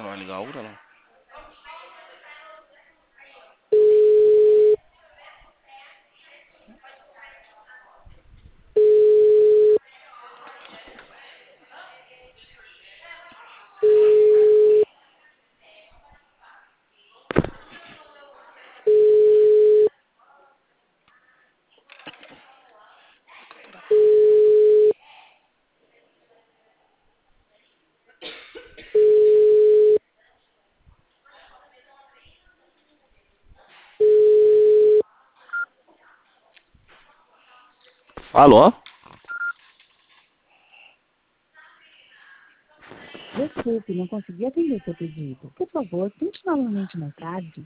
Vai ligar outra, não? Alô? Desculpe, não consegui atender seu pedido. Por favor, tente novamente mais tarde.